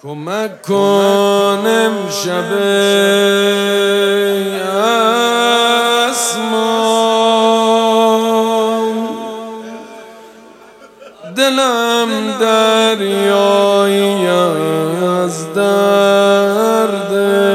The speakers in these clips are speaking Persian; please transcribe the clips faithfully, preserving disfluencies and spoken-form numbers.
کمک کن امشب اسمان، دلم دریایی از درده.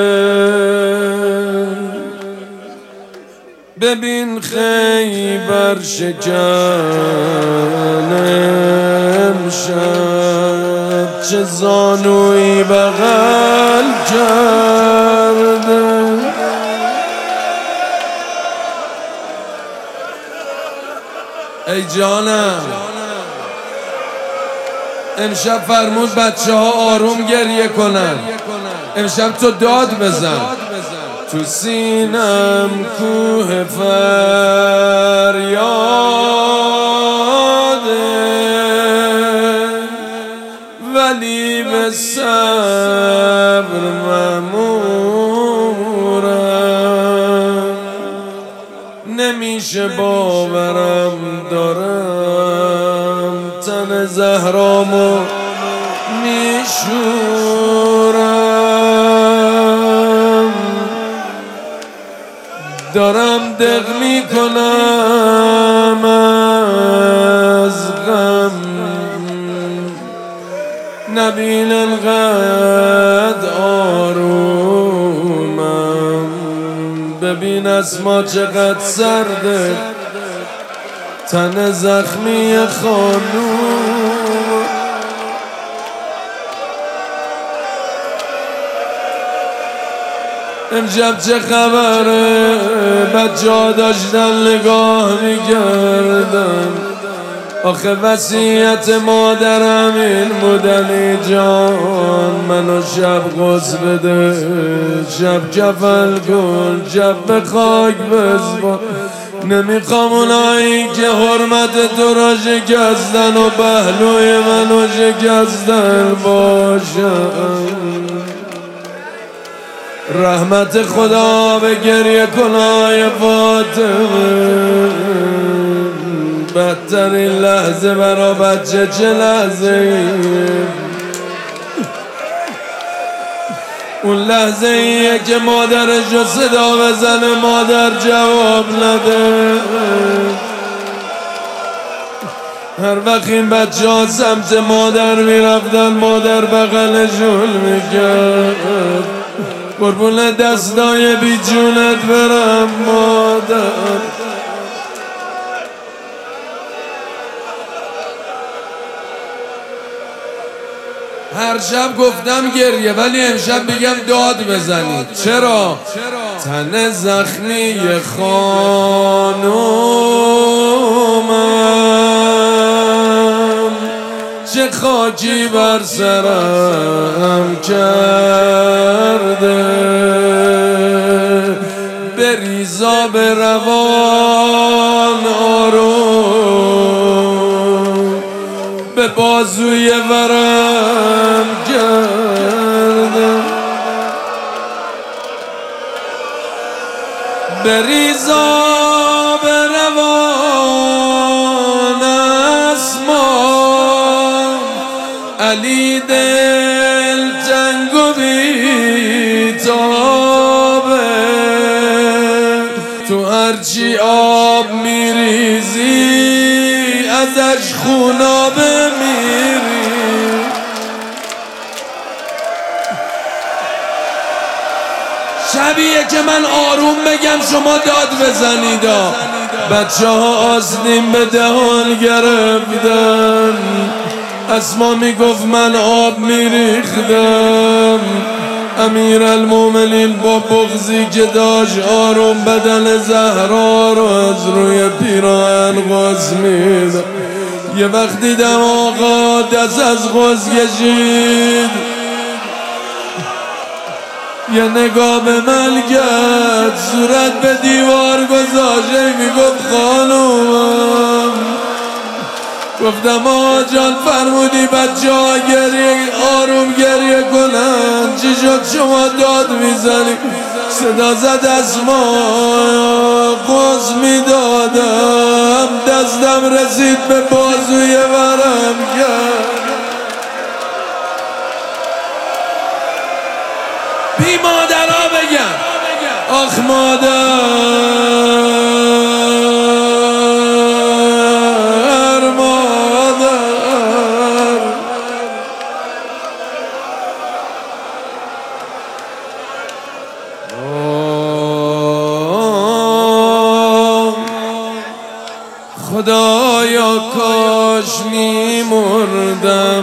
ببین خیبر شکن امشب چه زانویی بغل کرده. ای جانم امشب فرمود بچه ها آروم گریه کنن، امشب تو داد بزن. تو سینم کوه فریاده، ولی به صبر مأمورم. نمیشه باورم دارم تن زهرامو میشورم، دارم دق میکنم از غم. نبین انقدر آرومم، ببین از ما چقدر سرده تن زخمی خانوم. امشب چه خبره؟ بچه ها داشتن نگاه میکردن. آخه وصیت مادرم این بود علی جان، منو شب غسل بده، شب کفن کن، شب به خاک بسپار. نمیخوام اونایی که حرمت تو را شکستن و پهلوی منو شکستن باشن. رحمت خدا به گریه کنای فاطمه، بدترین لحظه برا بچه چه لحظه ایه؟ اون لحظه ایه که مادرش رو صدا بزنه مادر جواب نده. هر وقت این بچه ها سمت مادر میرفتن مادر بغلشون میکرد. قربون دستای بی جونت برم مادر. هر شب گفتم گریه، ولی امشب میگم داد بزنید. چرا؟ تن زخمی خانومم چه خاکی بر سرم کرده. بریزا به روان آروم، به بازوی ورم کرده. بریزا به روان اسمان، علی دل تنگ و بی‌تابه. تو هرچی آب میریزی ازش خونابه میری. شبیه که من آروم بگم شما داد بزنید. بچه ها آسنین به دهان گرفتن، اسما میگفت من آب میریختم. امیر المومنین با بغضی که داشت آروم بدن زهرا رو از روی پیراهن غاز میدم. یه وقت دیدم آقا دست از غاز کشید، یه نگاه به من کرد، صورت به دیوار گذاشت میگفت خانومم. گفتم آقا جان فرمودی بچه ها گریه آروم گریه کنن، چی شد شما داد میزنی؟ صدا زد از ما قوز میدادم، دستم رسید به بازوی ورم کرد. بی مادرها بگم آخ مادر مادر خدایا کاش میمردم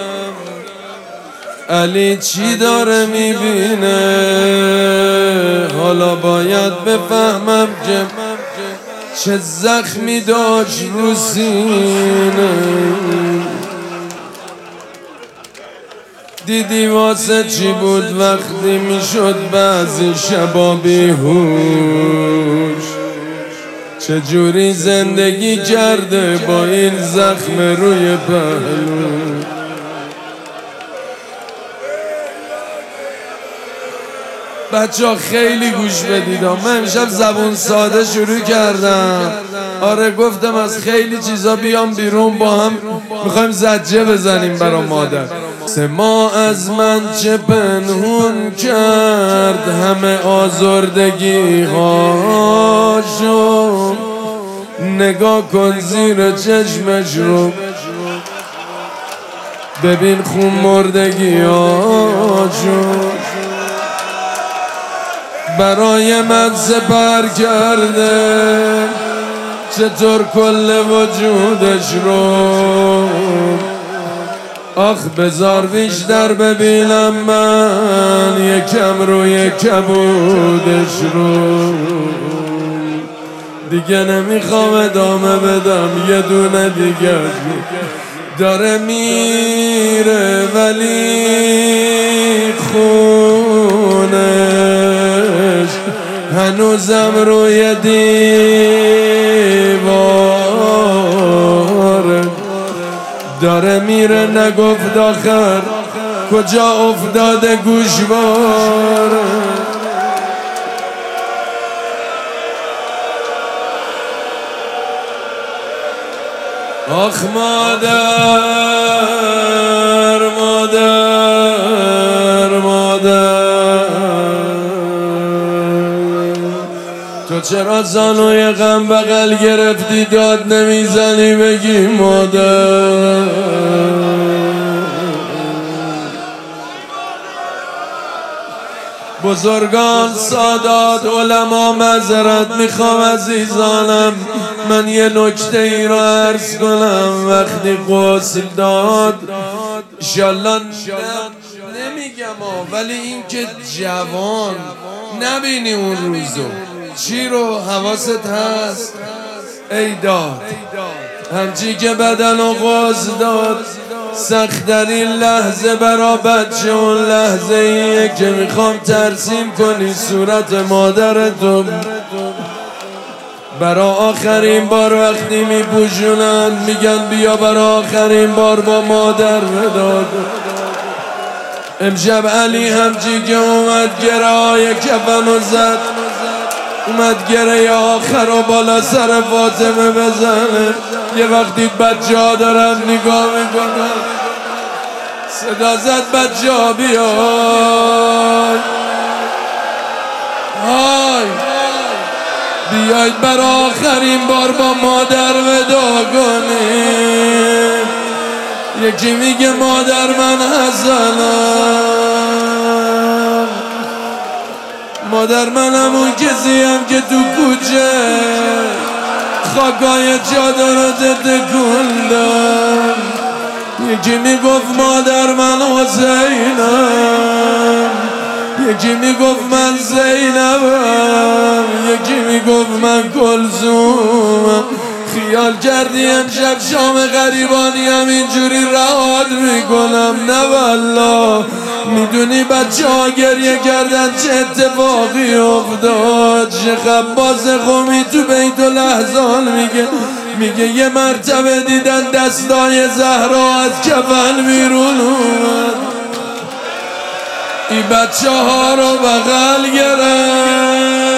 علی چی داره میبینه حالا باید بفهمم که چه زخمی داشت رو سینه دیدی واسه چی بود وقتی میشد بعضی شبا بیهوش چجوری زندگی کرده با این زخم روی پهلو بچه ها خیلی گوش بدید من امشب زبون ساده شروع کردم آره گفتم از خیلی چیزا بیام بیرون با هم میخوایم زجه بزنیم برا مادر سه ماه از من چه پنهون کرد همه آزردگی هاشو نگاه کن زیر چشمش رو ببین خون مردگی هاشو برای من سپر کرده چطور کل وجودش رو آخ بذار بیشتر ببینم من یکم روی کبودش رو دیگه نمیخوام ادامه بدم یه دونه دیگه داره میره ولی خونش هنوزم روی دیواره داره میره نگفت آخر کجا افتاده گوشواره آخ مادر مادر مادر تو چرا زانوی غم بغل گرفتی داد نمیزنی بگی مادر بزرگان سادات علما معذرت میخوام عزیزانم من یه نکته ای را عرض کنم وقتی غسل داد انشالله نمیگم ولی این که جوان نبینی اون روزو چی رو حواست هست ای داد همچی که بدن و غسل داد سخت در این لحظه برا بچه اون لحظه ایه که میخوام ترسیم کنی صورت مادرتو برا آخرین بار وقتی میپوشونن میگن بیا برا آخرین بار با مادر وداد امشب علی همچی که اومد گره های کفن و زد اومد گره آخر و بالا سر فاطمه بزنه یه وقتی بچه ها دارن نگاه میکنن صدا زد بچه ها بیای های بیاید بر آخرین بار با مادر ودا کنیم یکی میگه مادر من حسنم مادر منم اون کسیم که تو کوچه خاکای چادر تکوندم یکی میگفت مادر من حسینم یکی میگفت من زینبم یکی میگفت من کلثومم خیال کردی امشب شام غریبانی هم اینجوری رهات میکنم نه والله میدونی بچه ها گریه کردن چه اتفاقی افتاد چه خباز قومی تو بیت و لحظان میگه میگه یه مرتبه دیدن دستای زهرا از کفن بیرون اومد این بچه ها رو بغل گرفت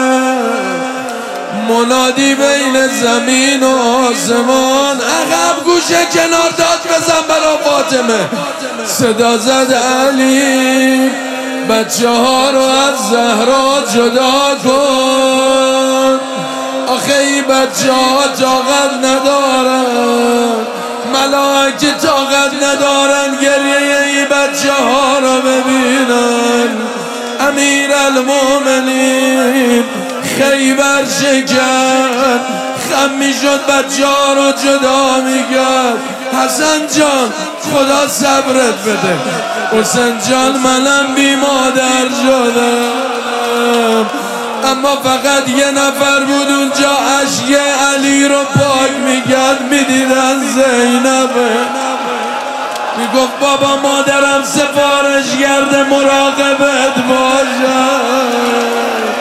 منادی بین زمین و آسمان عقب گوشه کنار داد بزن برا فاطمه. صدا زد علی بچه ها رو از زهرا جدا کن، آخه ای بچه ها طاقت ندارن، ملائکه طاقت ندارن گریه ای بچه ها رو ببینن. امیر المومنین خیبر شکن، خم میشد بچه ها رو جدا میکرد. حسن جان خدا صبرت بده، حسین جان منم بی مادر شدم، اما فقط یه نفر بود اونجا اشک علی رو پاک میکرد، میدیدن زینبه. میگفت بابا مادرم سفارش کرده مراقبت باشم.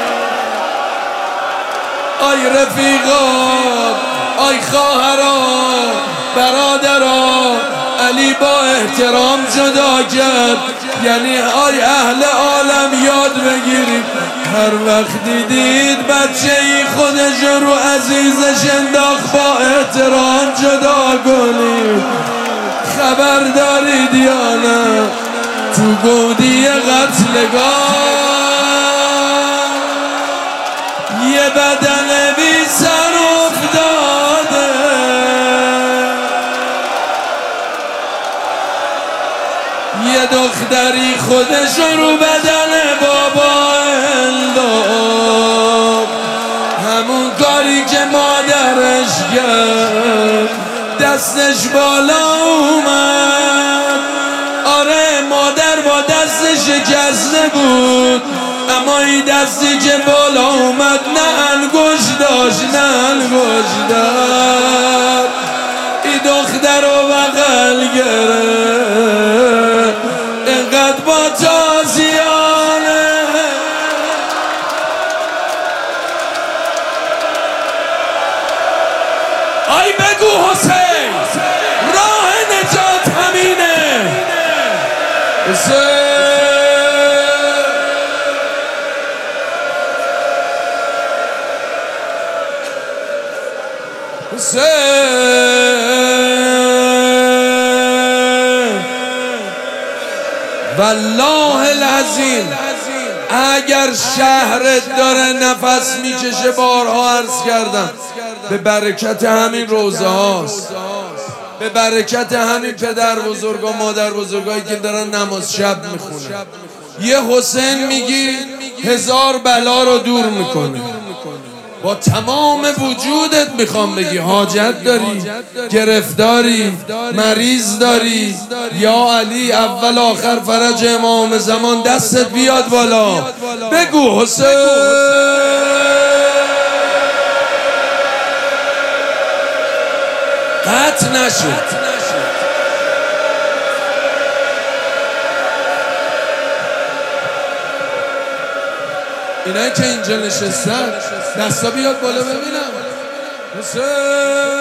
آی رفیقان، آی خواهران، برادران، علی با احترام جدا کرد. یعنی آی اهل عالم یاد بگیرید هر وقت دیدید بچه ای خودش رو عزیزش انداخت با احترام جدا کنید. خبر دارید یا نه تو گودی قتلگاه یه بدن بی سر افتاده، یه دختری خودش رو بدن بابا انداخت، همون کاری که مادرش کرد دستش بالا اومد. آره مادر با دست شکسته بود، اما این دستی که بالا اومد نه انگشت داشت نه انگشت داشت. این دختر رو بغل گرفت اینقدر با تازیانه. آی بگو حسین راه نجات همینه. حسین حسین والله العظیم اگر شهرت داره نفس میکشه، بارها عرض کردم، به برکت همین روزه هاست، به برکت همین پدر بزرگ و مادر بزرگایی که دارن نماز شب میخونن. یه حسین میگی هزار بلا رو دور میکنه. با تمام وجودت میخوام بگی حاجت داری، گرفتاری، مریض داری، یا علی اول آخر فرج امام زمان دستت بیاد بالا بگو حسین. قطع نشد. اینایی که اینجا نشستن دستا بیاد بالا ببینم. حسین